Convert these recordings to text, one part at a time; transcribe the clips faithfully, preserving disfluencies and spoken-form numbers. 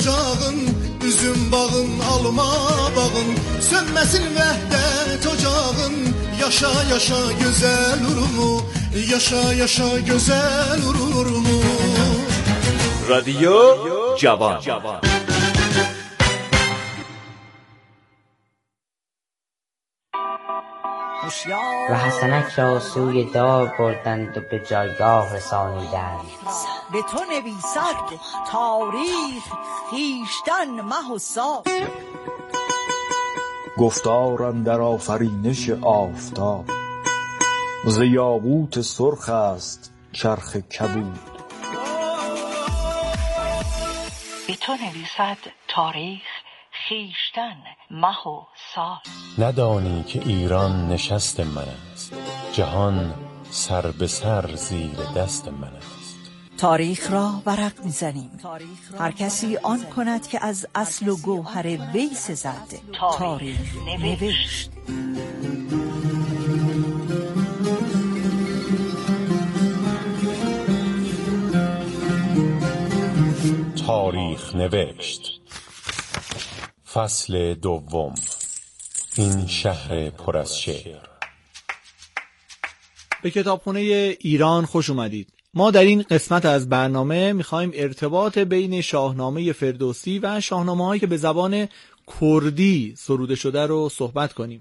ocağın, üzüm bağın, alma bağın, sönməsin vəhdət ocağın. Yaşa yaşa gözəl Urmu, yaşa yaşa gözəl Urmu. رادیو جوان. و حسنک را سوی دار بردند و به جایگاه رسانیدند. به تو نویسد تاریخ خویشتن مه و سال. گفتار اندر آفرینش آفتاب، ز یاقوت سرخ است چرخ کبود. به تو نویسد تاریخ خویشتن مه و سال. ندانی که ایران نشست من است، جهان سر به سر زیر دست من است. تاریخ را ورق می‌زنیم، هر کسی آن کند که از اصل و گوهر وی سزد. تاریخ نوشت. تاریخ نوشت. فصل دوم. این شهر پر از شعر. به کتابخونه ایران خوش اومدید. ما در این قسمت از برنامه میخوایم ارتباط بین شاهنامه فردوسی و شاهنامه‌هایی که به زبان کردی سروده شده رو صحبت کنیم.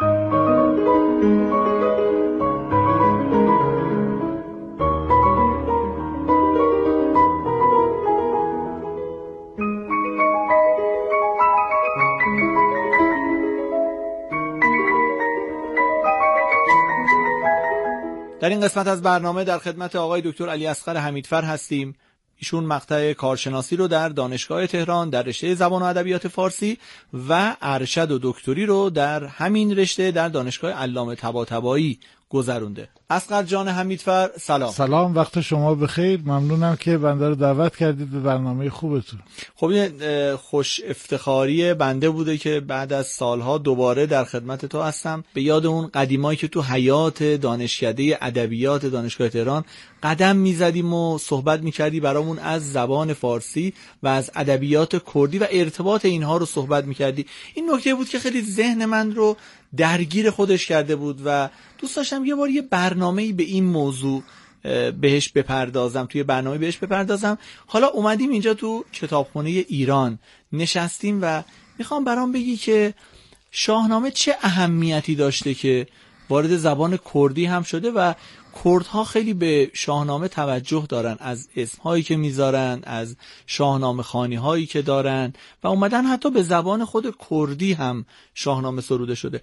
در این قسمت از برنامه در خدمت آقای دکتر علی اصغر حمیدفر هستیم. ایشون مقطع کارشناسی رو در دانشگاه تهران در رشته زبان و ادبیات فارسی و ارشد و دکتری رو در همین رشته در دانشگاه علامه طباطبایی گذرونده. اصغر جان حمیدفر سلام. سلام، وقت شما بخیر. ممنونم که بنده رو دعوت کردید به برنامه خوبتون. خب این خوش افتخاری بنده بوده که بعد از سالها دوباره در خدمت تو هستم. به یاد اون قدیمایی که تو حیات دانشکده ادبیات دانشگاه تهران قدم میزدیم و صحبت میکردی برامون از زبان فارسی و از ادبیات کردی و ارتباط اینها رو صحبت میکردی. این نکته بود که خیلی ذهن من رو درگیر خودش کرده بود و دوست داشتم یه بار یه برنامه‌ای به این موضوع بهش بپردازم، توی برنامه بهش بپردازم. حالا اومدیم اینجا تو کتابخونه ایران نشستیم و میخوام برام بگی که شاهنامه چه اهمیتی داشته که وارد زبان کردی هم شده و کردها خیلی به شاهنامه توجه دارن، از اسمهایی که میذارن، از شاهنامه خوانی هایی که دارن و اومدن حتی به زبان خود کردی هم شاهنامه سروده شده.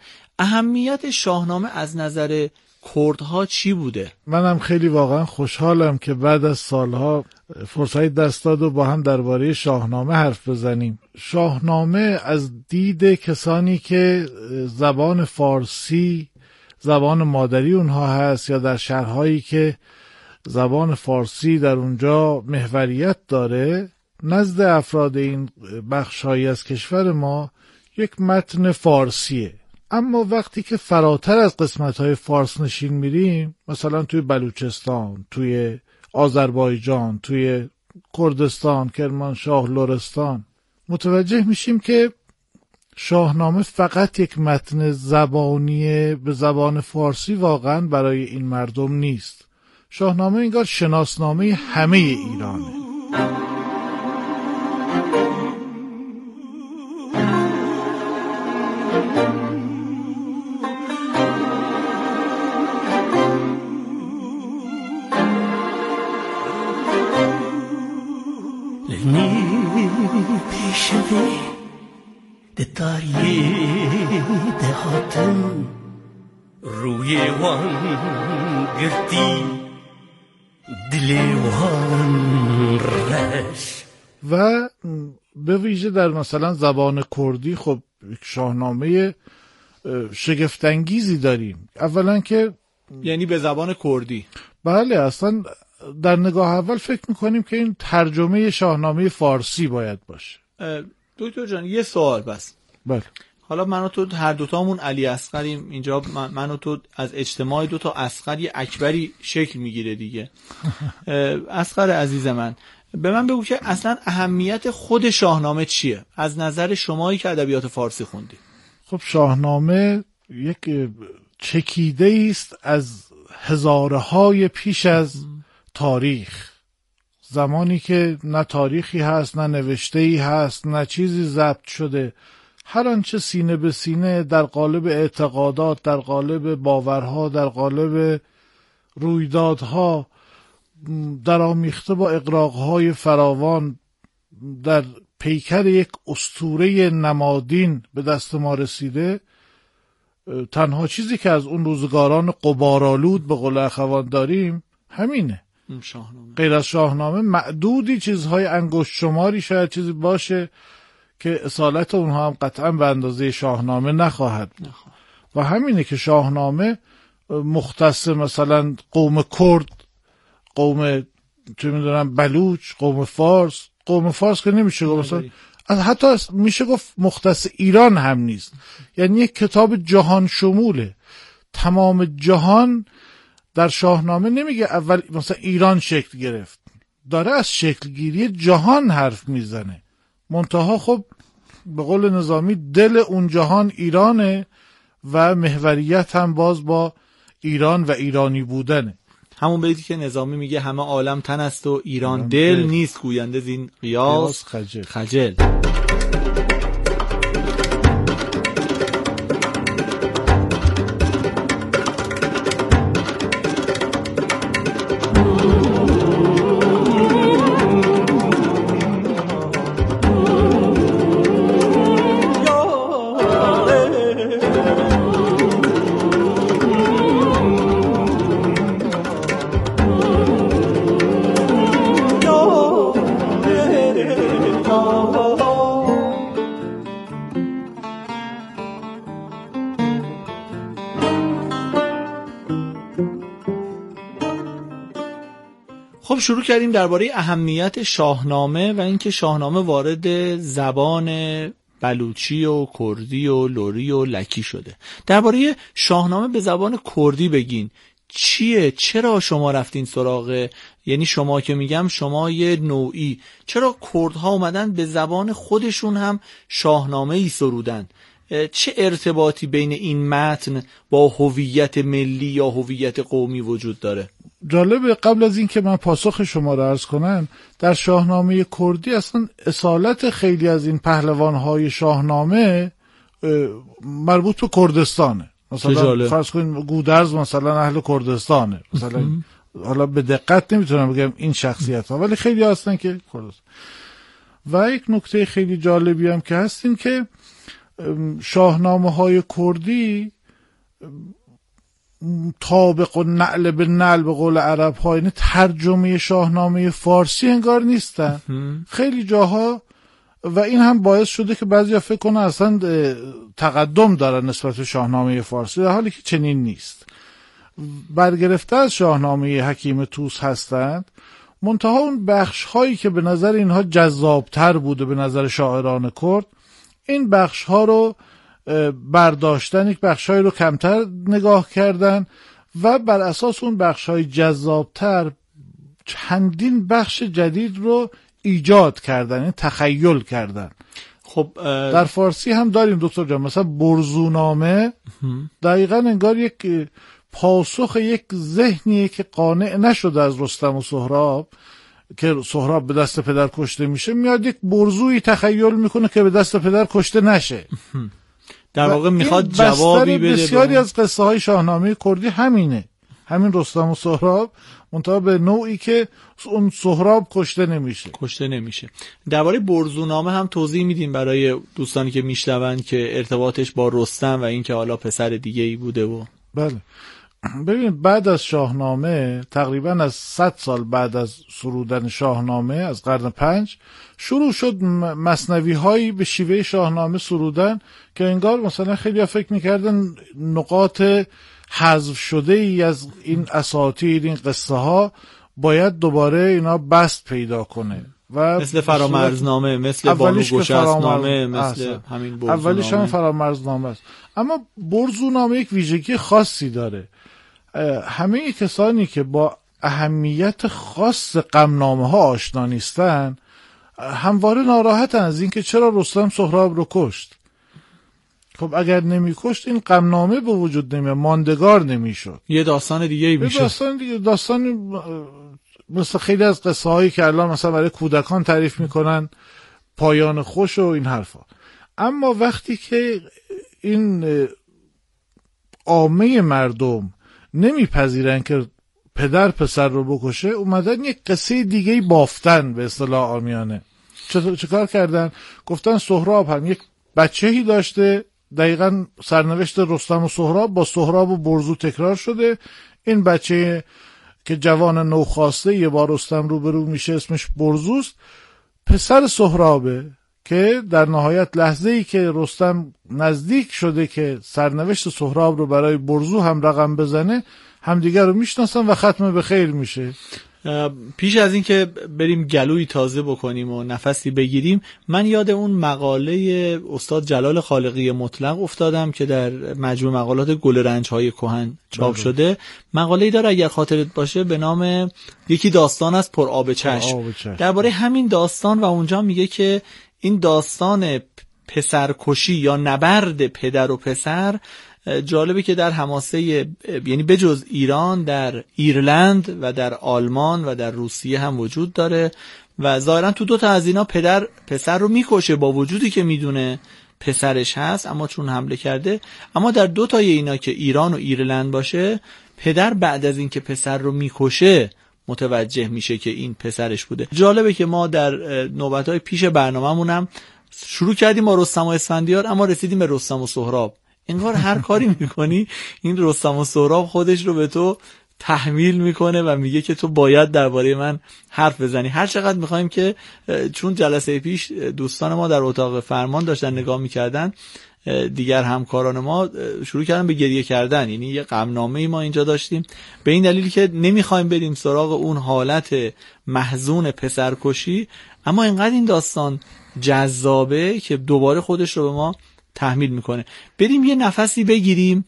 اهمیت شاهنامه از نظر کردها چی بوده؟ منم خیلی واقعا خوشحالم که بعد از سالها فرصت دست داد و با هم درباره شاهنامه حرف بزنیم. شاهنامه از دید کسانی که زبان فارسی زبان مادری اونها هست یا در شهرهایی که زبان فارسی در اونجا محوریت داره، نزد افراد این بخش‌هایی از کشور ما یک متن فارسیه. اما وقتی که فراتر از قسمت‌های فارس نشین میریم، مثلا توی بلوچستان، توی آذربایجان، توی کردستان، کرمانشاه، لرستان، متوجه میشیم که شاهنامه فقط یک متن زبانی به زبان فارسی واقعا برای این مردم نیست. شاهنامه انگار شناسنامه همه ایرانه. داری دهاتم روی وان گردی دل وان رش. و به ویژه در مثلا زبان کردی خب شاهنامه شگفت‌انگیزی داریم. اولا که یعنی به زبان کردی، بله، اصلا در نگاه اول فکر میکنیم که این ترجمه شاهنامه فارسی باید باشه. دکتر جان یه سوال بس. بله. حالا من و تو هر دوتامون علی اصغریم اینجا، من, من و تو از اجتماع دو تا اصغر یه اکبری شکل میگیره دیگه. اصغر عزیز من، به من بگو که اصلا اهمیت خود شاهنامه چیه از نظر شمایی که ادبیات فارسی خوندی؟ خب شاهنامه یک چکیده است از هزارهای پیش از تاریخ، زمانی که نه تاریخی هست، نه نوشته‌ای هست، نه چیزی ضبط شده، هر آنچه سینه به سینه در قالب اعتقادات، در قالب باورها، در قالب رویدادها در آمیخته با اغراقهای فراوان در پیکر یک اسطوره نمادین به دست ما رسیده، تنها چیزی که از اون روزگاران غبارآلود به قول اخوان داریم همینه. شاهنامه. غیر از شاهنامه معدودی چیزهای انگشت شماری شاید چیزی باشه که اصالت اونها هم قطعا به اندازه شاهنامه نخواهد بود. و همینه که شاهنامه مختص مثلا قوم کرد، قوم چه میدونم بلوچ، قوم فارس، قوم فارس که نمیشه گفت مثلا، حتی میشه گفت مختص ایران هم نیست. یعنی یک کتاب جهان شموله، تمام جهان در شاهنامه نمیگه اول مثلا ایران شکل گرفت، داره از شکلگیری جهان حرف میزنه. منتها خب به قول نظامی دل اون جهان ایرانه و محوریت هم باز با ایران و ایرانی بودنه. همون بیتی که نظامی میگه همه عالم تن است و ایران دل, دل نیست، گوینده زین قیاس خجل, خجل. خب شروع کردیم درباره اهمیت شاهنامه و اینکه شاهنامه وارد زبان بلوچی و کردی و لری و لکی شده. درباره شاهنامه به زبان کردی بگین چیه؟ چرا شما رفتین سراغ، یعنی شما که میگم شما یه نوعی، چرا کردها اومدن به زبان خودشون هم شاهنامه ای سرودن؟ چه ارتباطی بین این متن با هویت ملی یا هویت قومی وجود داره؟ جالبه قبل از این که من پاسخ شما را عرض کنم، در شاهنامه کردی اصلا اصالت خیلی از این پهلوانهای شاهنامه مربوط به کردستانه. مثلا فرض کنید گودرز مثلا اهل کردستانه، مثلا حالا به دقت نمیتونم بگم این شخصیت ها، ولی خیلی هستن که کردستان. و یک نکته خیلی جالبی هم که هست این که شاهنامه های کردی طابق و نعل به نعل به قول عرب ها، یعنی ترجمه شاهنامه فارسی انگار نیستن خیلی جاها، و این هم باعث شده که بعضیا فکر کنن اصلا تقدم دارن نسبت به شاهنامه فارسی، در حالی که چنین نیست. برگرفته از شاهنامه حکیم طوس هستند، منتها اون بخش هایی که به نظر اینها جذابتر بوده به نظر شاعران کرد، این بخش ها رو برداشتن، یک بخش هایی رو کمتر نگاه کردن و بر اساس اون بخش های جذابتر چندین بخش جدید رو ایجاد کردن، این تخیل کردن. خب در فارسی هم داریم دکتر جان، مثلا برزونامه دقیقاً انگار یک پاسخ یک ذهنیه که قانع نشده از رستم و سهراب که سهراب به دست پدر کشته میشه، میاد یک برزویی تخیل میکنه که به دست پدر کشته نشه. در واقع میخواد جوابی بده. بسیاری از قصه های شاهنامه کردی همینه، همین رستم و سهراب، منتها به نوعی که اون سهراب کشته نمیشه کشته نمیشه. درباره برزونامه هم توضیح میدیم برای دوستانی که میشنون که ارتباطش با رستم و اینکه حالا پسر دیگه ای بوده. و بله ببینید بعد از شاهنامه، تقریبا از صد سال بعد از سرودن شاهنامه از قرن پنج، شروع شد مثنوی هایی به شیوه شاهنامه سرودن که انگار مثلا خیلی فکر میکردن نقاط حذف شده ای از این اساطیر، این قصه ها باید دوباره اینا بست پیدا کنه، و مثل فرامرزنامه، مثل بانو گشسنامه، مثل همین برزونامه. اولیش هم فرامرزنامه است. اما برزونامه یک ویژگی خاصی داره. همه کسانی که با اهمیت خاص غمنامه ها آشنا نیستن همواره ناراحتن از اینکه چرا رستم سهراب رو کشت. خب اگر نمی کشت این غمنامه به وجود نمی ماندگار نمیشد، یه داستان دیگه ای میشه. داستان دیگه داستان مثل خیلی از قصه هایی که الان مثلا برای کودکان تعریف میکنن، پایان خوش و این حرفا. اما وقتی که این عامه مردم نمیپذیرن که پدر پسر رو بکشه، اومدن یک قصه دیگه بافتن به اصطلاح عامیانه. چطور چیکار کردن؟ گفتن سهراب هم یک بچه‌ای داشته، دقیقاً سرنوشت رستم و سهراب با سهراب و برزو تکرار شده. این بچه که جوان نوخاسته یه بار رستم روبرو میشه اسمش برزوست، پسر سهرابه که در نهایت لحظه‌ای که رستم نزدیک شده که سرنوشت سهراب رو برای برزو هم رقم بزنه، همدیگر رو میشناسن و ختم به خیر میشه. پیش از این که بریم گلوی تازه بکنیم و نفسی بگیریم، من یاد اون مقاله استاد جلال خالقی مطلق افتادم که در مجموع مقالات گل رنج‌های کهن چاپ شده. مقاله‌ای داره اگر خاطرت باشه به نام یکی داستان از پر آب چشم، درباره همین داستان، و اونجا میگه که این داستان پسرکشی یا نبرد پدر و پسر جالبه که در حماسه، یعنی بجز ایران، در ایرلند و در آلمان و در روسیه هم وجود داره و ظاهرا تو دو تا از اینا پدر پسر رو میکشه با وجودی که میدونه پسرش هست اما چون حمله کرده. اما در دو تای اینا که ایران و ایرلند باشه، پدر بعد از اینکه پسر رو میکشه متوجه میشه که این پسرش بوده. جالبه که ما در نوبت‌های پیش برنامه‌مون هم شروع کردیم با رستم و اسفندیار اما رسیدیم به رستم و سهراب. انگار هر کاری میکنی این رستم و سهراب خودش رو به تو تحمیل میکنه و میگه که تو باید درباره من حرف بزنی. هر چقدر میخوایم که، چون جلسه پیش دوستان ما در اتاق فرمان داشتن نگاه میکردن، دیگر همکاران ما شروع کردن به گریه کردن. یعنی یه غمنامه ما اینجا داشتیم به این دلیل که نمیخوایم بریم سراغ اون حالت محزون پسرکشی، اما اینقدر این داستان جذابه که دوباره خودش رو به ما تحمیل میکنه. بریم یه نفسی بگیریم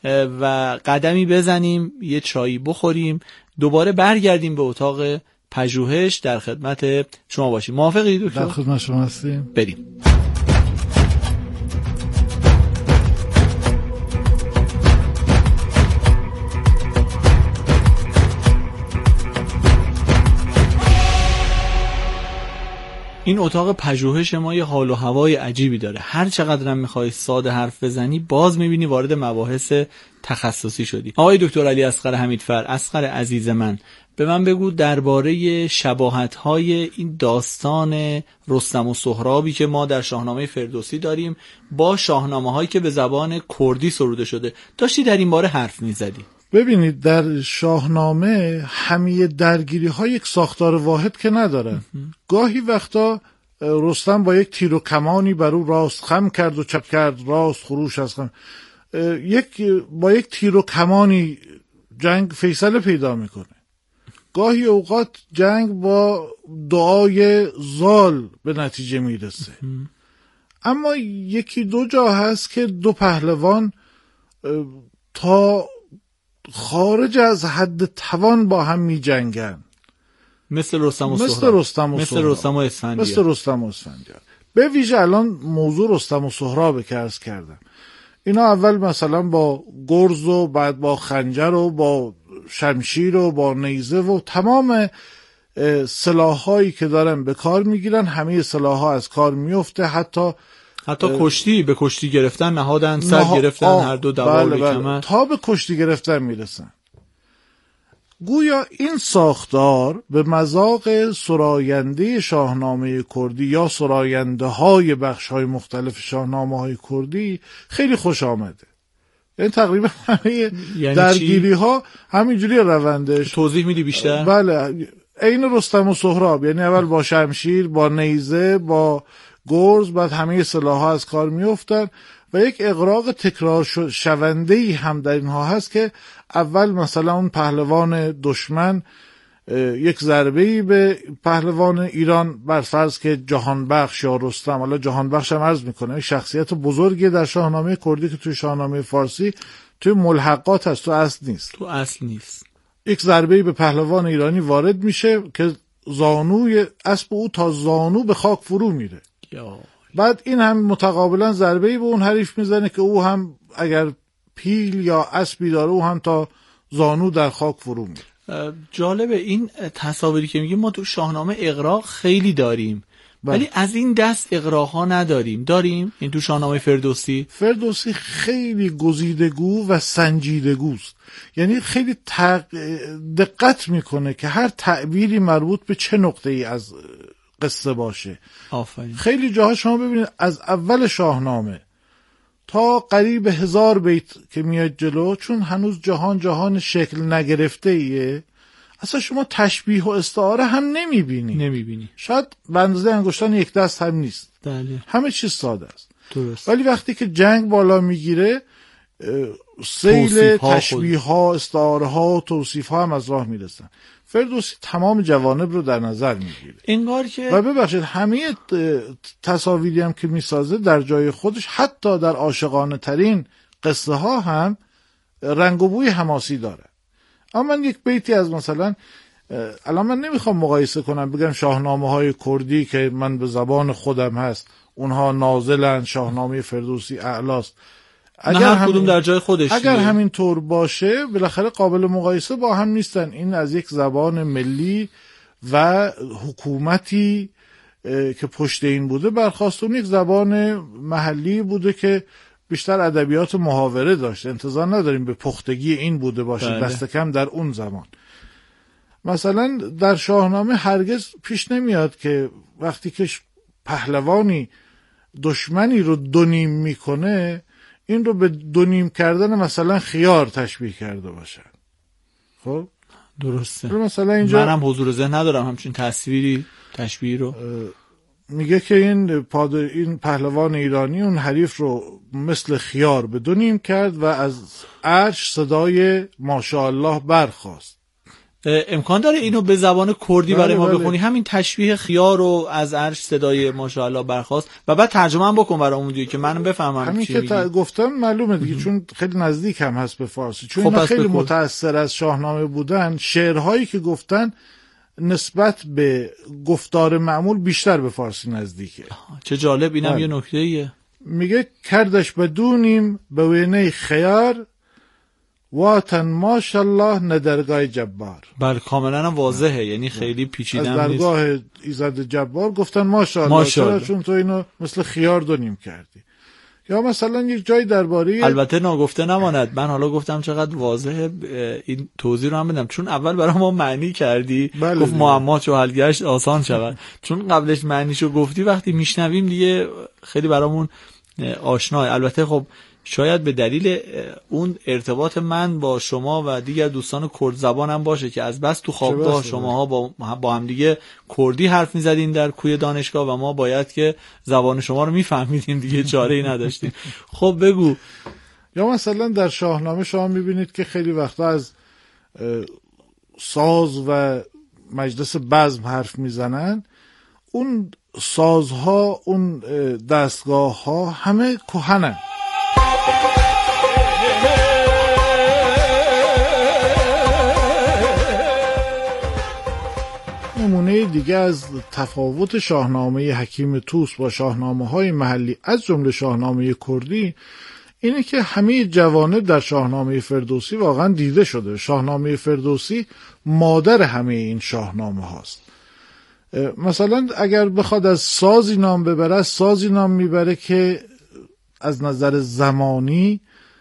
و قدمی بزنیم، یه چایی بخوریم، دوباره برگردیم به اتاق پژوهش در خدمت شما باشیم. موافقی دکتر؟ در خدمت شما هستیم. بریم. این اتاق پژوهش ما یه حال و هوای عجیبی داره. هر چقدر هم میخوای ساده حرف بزنی باز میبینی وارد مباحث تخصصی شدی. آقای دکتر علی اصغر حمیدفر، اصغر عزیز من، به من بگو درباره شباهت‌های این داستان رستم و سهرابی که ما در شاهنامه فردوسی داریم با شاهنامه‌هایی که به زبان کردی سروده شده. داشتی در این باره حرف میزدی. ببینید در شاهنامه همه درگیری ها یک ساختار واحد که ندارن. گاهی وقتا رستم با یک تیر و کمانی بر او راست خم کرد و چپ کرد، راست خروش از خم، یک با یک تیر و کمانی جنگ فیصله پیدا میکنه. گاهی اوقات جنگ با دعای زال به نتیجه میرسه. اما یکی دو جا هست که دو پهلوان تا خارج از حد توان با هم می جنگن، مثل رستم و مثل سهراب، رستم و مثل رستم و اسفندیار. مثل رستم و اسفندیار. به ویژه الان موضوع رستم و سهراب که عرض کردم، اینا اول مثلا با گرز و بعد با خنجر و با شمشیر و با نیزه و تمام سلاحایی که دارن به کار میگیرن، همه سلاح‌ها از کار میفته. حتی حتی کشتی به کشتی گرفتن نهادن، سر نه... گرفتن آه... هر دو دوال بله بله. کمر، تا به کشتی گرفتن میرسن. گویا این ساختار به مذاق سراینده شاهنامه کردی یا سراینده های بخش های مختلف شاهنامه های کردی خیلی خوش آمده. یعنی تقریبا همه یعنی درگیری ها همینجوری روندش. توضیح میدی بیشتر؟ بله، عین رستم و سهراب، یعنی اول با شمشیر، با نیزه، با گرز، بعد همه سلاح‌ها از کار میافتن و یک اغراق تکرار شونده‌ای هم در اینها هست که اول مثلا اون پهلوان دشمن یک ضربه‌ای به پهلوان ایران، بر فرض که جهان بخش یا رستم، حالا جهان بخش هم عرض میکنه شخصیت بزرگی در شاهنامه کردی که توی شاهنامه فارسی توی ملحقات هست، تو اصل نیست. تو اصل نیست. یک ضربه‌ای به پهلوان ایرانی وارد میشه که زانوی اسب او تا زانو به خاک فرو میره. یا. بعد این هم متقابلا ضربه‌ای به اون حریف میزنه که او هم اگر پیل یا اسبی داره او هم تا زانو در خاک فرو میره. جالبه این تصاویری که میگیم. ما تو شاهنامه اغراق خیلی داریم ولی از این دست اغراق‌ها نداریم. داریم این تو شاهنامه فردوسی. فردوسی خیلی گزیدگو و سنجیدگوست، یعنی خیلی تق... دقت میکنه که هر تعبیری مربوط به چه نقطه‌ای از قصه باشه. آفرین. خیلی جاها شما ببینید از اول شاهنامه تا قریب هزار بیت که میاد جلو، چون هنوز جهان جهان شکل نگرفته ایه، اصلا شما تشبیه و استعاره هم نمیبینی. نمیبینی. شاید به اندازه انگشتان یک دست هم نیست. بله. همه چیز ساده است. درست. ولی وقتی که جنگ بالا میگیره سیل تشبیه ها، استعاره ها و توصیف ها هم از راه میرسن. فردوسی تمام جوانب رو در نظر میگیره. انگار که و ببخشید همه تصاویری هم که میسازه در جای خودش، حتی در عاشقانه ترین قصه ها هم رنگ و بوی حماسی داره. اما من یک بیتی از مثلا الان من نمیخوام مقایسه کنم بگم شاهنامه های کردی که من به زبان خودم هست اونها نازلن، شاهنامه فردوسی اعلاست. اگر هر کدوم در جای خودش اگر همین طور باشه بالاخره قابل مقایسه با هم نیستن. این از یک زبان ملی و حکومتی که پشت این بوده برخاست، اون یک زبان محلی بوده که بیشتر ادبیات محاوره داشت. انتظار نداریم به پختگی این بوده باشه. بله. دست کم در اون زمان. مثلا در شاهنامه هرگز پیش نمیاد که وقتی که پهلوانی دشمنی رو دونیم میکنه این رو به دونیم کردن مثلا خیار تشبیه کرده باشن. خب درسته. مثلا اینجا منم حضور ذهن ندارم همچین تصویری تشبیه رو. میگه که این پاد... این پهلوان ایرانی اون حریف رو مثل خیار به دونیم کرد و از عرش صدای ماشاءالله برخاست. امکان داره اینو به زبان کردی برای بله ما بله. بخونی؟ همین تشبیه خیار رو از عرش صدای ماشاءالله برخاست و بعد ترجمه هم بکن برامون دیگه که منم بفهمم همین چی که میگی. تا... گفتم معلومه دیگه خب. چون خیلی نزدیک هم هست به فارسی، چون خب خیلی متأثر از شاهنامه بودن. شعرهایی که گفتن نسبت به گفتار معمول بیشتر به فارسی نزدیکه. چه جالب. اینم بله. یه نکته ایه. میگه کردش بدونیم به وینه خیار واتن ماشاءالله ندرگاه جبار. بله کاملا هم واضحه. یعنی خیلی پیچیده از درگاه ایزد جبار گفتن ماشاءالله. چرا؟ چون تو اینو مثل خیار دونیم کردی. یا مثلا یک جای درباره، البته ناگفته نماند، من حالا گفتم چقدر واضحه، این توضیح رو هم بدم چون اول برای ما معنی کردی. بله گفت معما چو حل گشت آسان شود. چون قبلش معنیشو گفتی وقتی میشنویم دیگه خیلی برامون آشناه. البته خب شاید به دلیل اون ارتباط من با شما و دیگر دوستان کرد زبان هم باشه که از بس تو خوابگاه شماها با با هم دیگه کردی حرف میزدین در کوی دانشگاه و ما باید که زبان شما رو میفهمیدیم دیگه، چاره‌ای نداشتیم. خب بگو. یا مثلا در شاهنامه شما میبینید که خیلی وقتا از ساز و مجلس بزم حرف میزنن. اون سازها، اون دستگاه ها همه کهنن. نمونه دیگه از تفاوت شاهنامه حکیم طوس با شاهنامه های محلی از جمله شاهنامه کردی اینه که همه جوانب در شاهنامه فردوسی واقعا دیده شده. شاهنامه فردوسی مادر همه این شاهنامه هاست. مثلا اگر بخواد از سازی نام ببره، سازی نام میبره که از نظر زمانی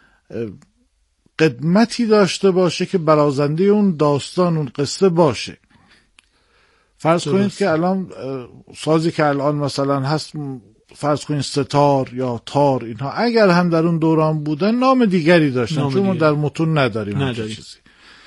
قدمتی داشته باشه که برازنده اون داستان، اون قصه باشه. فرض کنید که الان سازی که الان مثلا هست، فرض کنید ستار یا تار، اینها اگر هم در اون دوران بودن نام دیگری داشتن، چون ما در متون نداریم, نداریم. چیزی.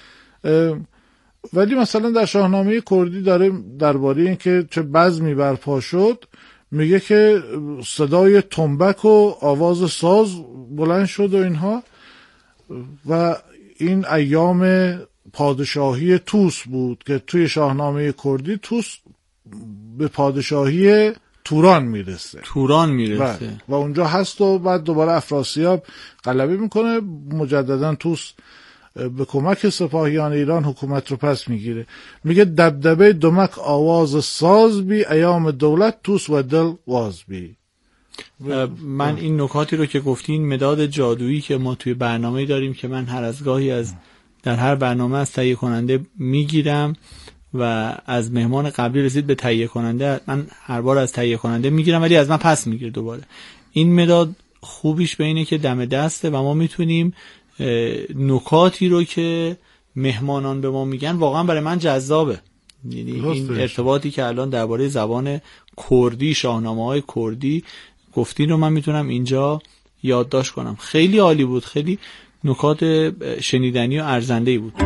ولی مثلا در شاهنامه کردی داره درباره این که چه بزمی برپا شد میگه که صدای تنبک و آواز ساز بلند شد و اینها، و این ایام پادشاهی طوس بود که توی شاهنامه کردی طوس به پادشاهی توران میرسه. توران میرسه و اونجا هست و بعد دوباره افراسیاب غلبه میکنه، مجددا طوس به کمک سپاهیان ایران حکومت رو پس میگیره. میگه دبدبه دمک آواز ساز بی، ایام دولت توس و دل واز بی. من این نکاتی رو که گفتین، مداد جادویی که ما توی برنامه داریم که من هر از گاهی از در هر برنامه از تهیه کننده میگیرم و از مهمان قبلی رسید به تهیه کننده، من هر بار از تهیه کننده میگیرم ولی از من پس میگیره دوباره. این مداد خوبیش به اینه که دم دسته و ما میتونیم نکاتی رو که مهمانان به ما میگن واقعا برای من جذابه. یعنی این ارتباطی که الان درباره زبان کردی، شاهنامه‌های کردی گفتین رو من میتونم اینجا یادداشت کنم. خیلی عالی بود، خیلی نکات شنیدنی و ارزنده‌ای بود.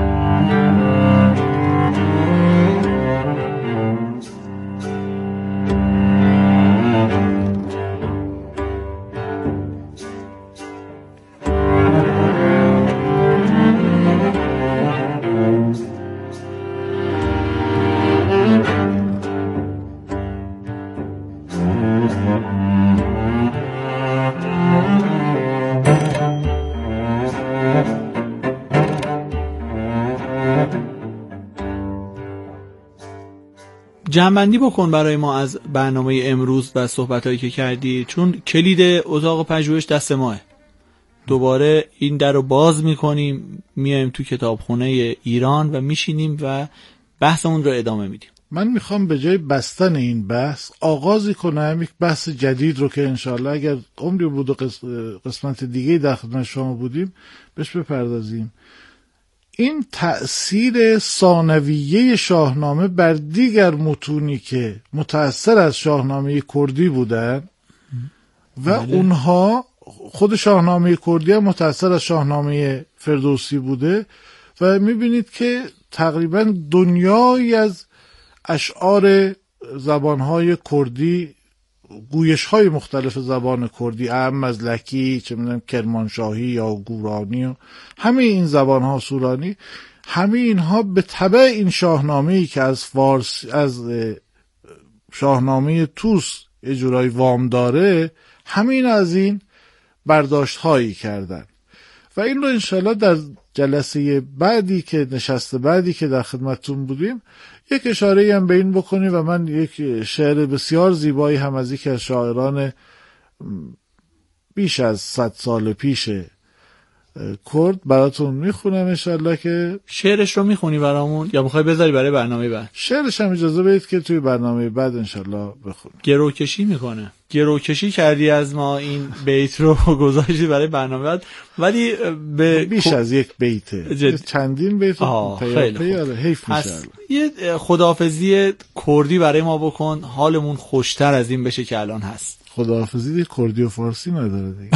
جمع‌بندی بکن برای ما از برنامه امروز و صحبتایی که کردی، چون کلید اتاق پژوهش دست ماه. دوباره این در رو باز میکنیم، میایم تو کتابخونه ایران و میشینیم و بحثمون رو ادامه میدیم. من میخوام به جای بستن این بحث آغازی کنم یک بحث جدید رو که انشاءالله اگر عمری بود و قسمت دیگه در خدمت شما بودیم بهش بپردازیم. این تأثیر ثانویه شاهنامه بر دیگر متونی که متأثر از شاهنامه کردی بودن و بله. اونها خود شاهنامه کردی هم متأثر از شاهنامه فردوسی بوده و میبینید که تقریبا دنیایی از اشعار زبانهای کردی، گویش‌های مختلف زبان کردی، اعم از لکی، چه می‌دونم کرمانشاهی یا گورانی و همه این زبان‌ها، سورانی، همه اینها به تبع این شاهنامه‌ای که از فارس از شاهنامه توس یه جورایی وام داره، همین از این برداشت‌هایی کردن و این رو انشالله در جلسه بعدی که نشسته بعدی که در خدمتتون بودیم یک اشاره هم به این بکنیم و من یک شعر بسیار زیبایی هم از یکی از شاعران بیش از صد سال پیش کرد براتون میخونم انشالله. که شعرش رو میخونی برامون یا میخوای بذاری برای برنامه بعد؟ شعرش هم اجازه بدید که توی برنامه بعد انشالله بخونیم. گروکشی میکنه، گروکشی کردی از ما، این بیت رو گذاشتی برای برنامه بعد، ولی به بیش از یک بیته جد... چندین بیت خیلی خوب. حیف میشه. یه خداحافظی کردی برای ما بکن، حالمون خوشتر از این بشه که الان هست. خداحافظی کردی و فارسی نداره دیگه.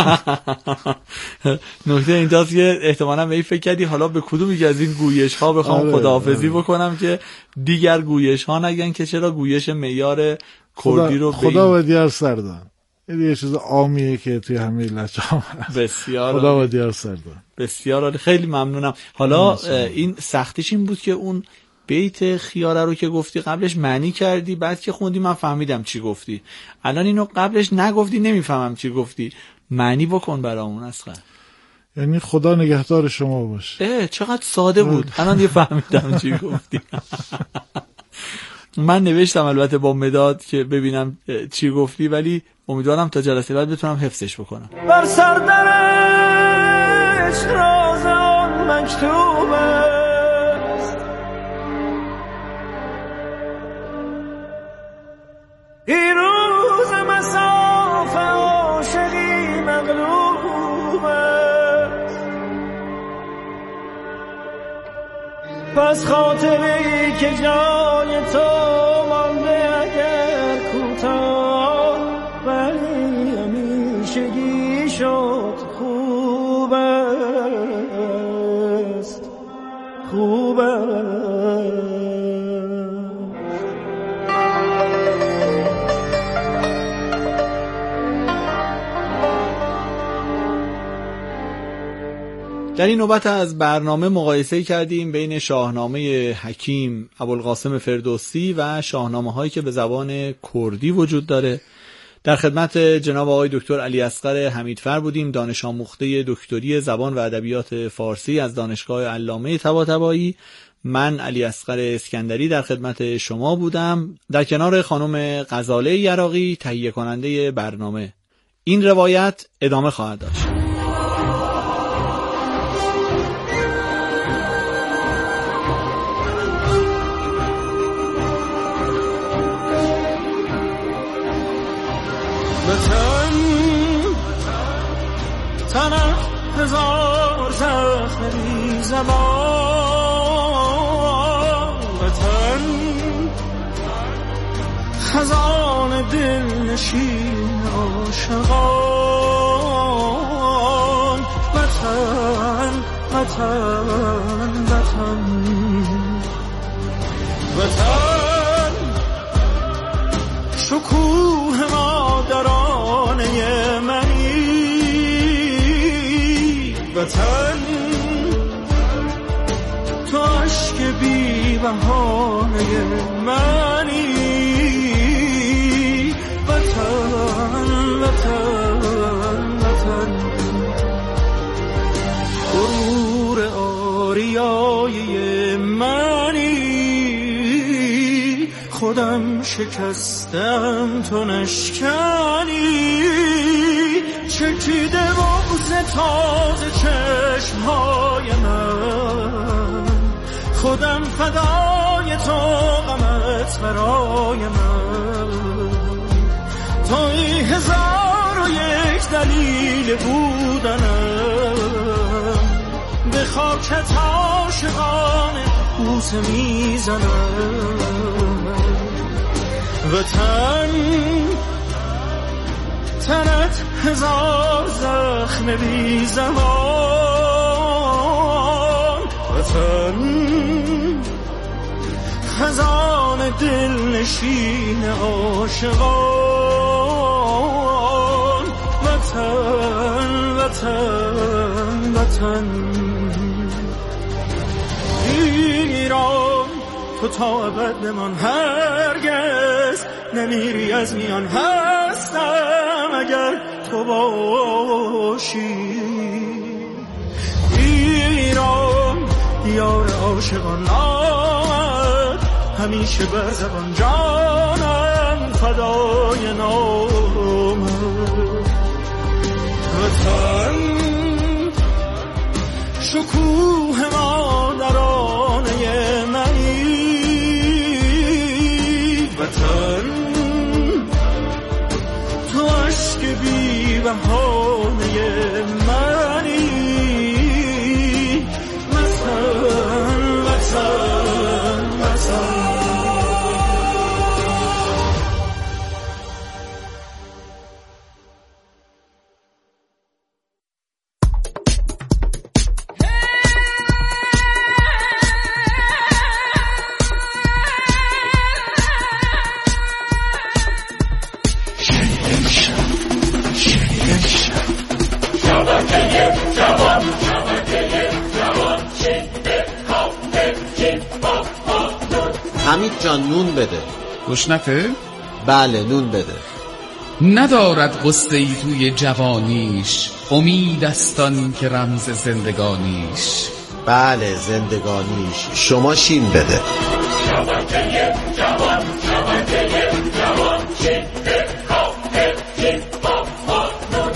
نکته اینجاست که احتمالاً به این فکر کردی حالا به کدوم یکی از این گویش ها بخوام آره، خداحافظی آره. بکنم که دیگر گویش ها نگن که چرا گویش معیار کردی رو خدا و دیار سردان. این یه چیز عامیه که توی همه لهجه‌ها هست. بسیار خدا و دیار سردان. بسیار عالی، خیلی ممنونم. حالا این سختیش این بود که اون بیت خیاره رو که گفتی قبلش معنی کردی، بعد که خوندی من فهمیدم چی گفتی. الان اینو قبلش نگفتی نمیفهمم چی گفتی. معنی بکن برامون اصلا. یعنی خدا نگهدار شما باشه. اه چقدر ساده بود. الان یه فهمیدم چی گفتی. من نوشتم البته با مداد که ببینم چی گفتی، ولی امیدوارم تا جلسه بعد بتونم حفظش بکنم. بر سردرش رازان مکتوبه ایروز مساف عاشقی مغلوب است، پس خاطری که جای تو مانده اگر کوتاه ولی همیشگی شد خوب است، خوب است. در این نوبت از برنامه مقایسه کردیم بین شاهنامه حکیم ابوالقاسم فردوسی و شاهنامه هایی که به زبان کردی وجود داره. در خدمت جناب آقای دکتر علی اصغر حمیدفر بودیم، دانش آموخته دکتری زبان و ادبیات فارسی از دانشگاه علامه طباطبایی. من علی اصغر اسکندری در خدمت شما بودم در کنار خانم غزاله یراقی تهیه کننده برنامه. این روایت ادامه خواهد داشت. وطن تنه هزار زخم بی زبان، وطن خزان دل نشین عاشقان، وطن وطن وطن وطن شکوه مادرانه منی، وطن تو عشق بی بهانه منی، وطن وطن وطن غرور آریایی منی، خودم شکستم تو نشکنی، چکیده بغض تازه چشمهای من، خودم فدای تو غمت برای من، توی هزار و یک دلیل بودنم، به خاکت عاشقانه بوسه میزنم، وطن تنت هزار زخم بی زمان، وطن خزان دل نشین عاشقان، وطن وطن وطن ایران تو تا ابد بمان، هرگز نمیری از میان، هستم اگر تو باشی، ایران یار عاشقان آمد همیشه بر زبان، جانم فدای نامت، وطن شکوه مادرانه منی، وطن تو عشق بی بهانه منی، وطن وطن وطن حمید جان نون بده. گشنته؟ بله نون بده. ندارد قصه ای توی جوانیش، امید استان که رمز زندگانیش. بله زندگانیش. شما شین بده. شبکه جوان شبکه جوان شین به کافه شین با فانون.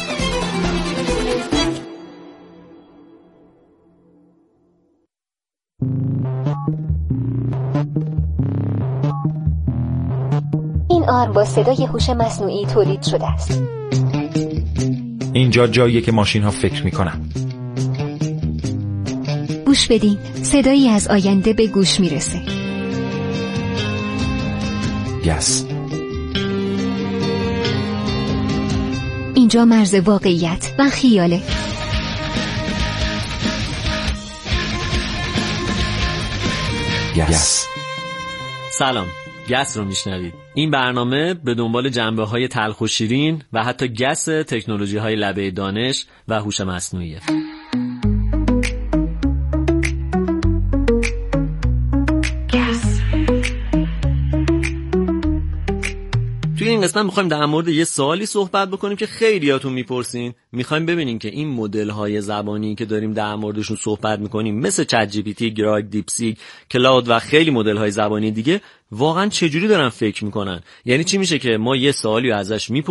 این آرم با صدای هوش مصنوعی تولید شده است. اینجا جاییه که ماشین ها فکر میکنن. گوش بدین، صدایی از آینده به گوش میرسه. یس. اینجا مرز واقعیت و خیاله. یس. سلام، گس رو میشنوید. این برنامه به دنبال جنبه های تلخ و شیرین و حتی گس تکنولوژی های لبه دانش و هوش مصنوعیه. توی این قسمت میخوایم در مورد یه سوالی صحبت بکنیم که خیلیاتون میپرسین. میخوایم ببینیم که این مدل های زبانی که داریم در موردشون صحبت میکنیم مثل چت جی پی تی، گراک، دیپسیک، کلاود و خیلی مدل های زبانی دیگه واقعا چجوری دارن فکر میکنن. یعنی چی میشه که ما یه سوالی ازش میپرسیم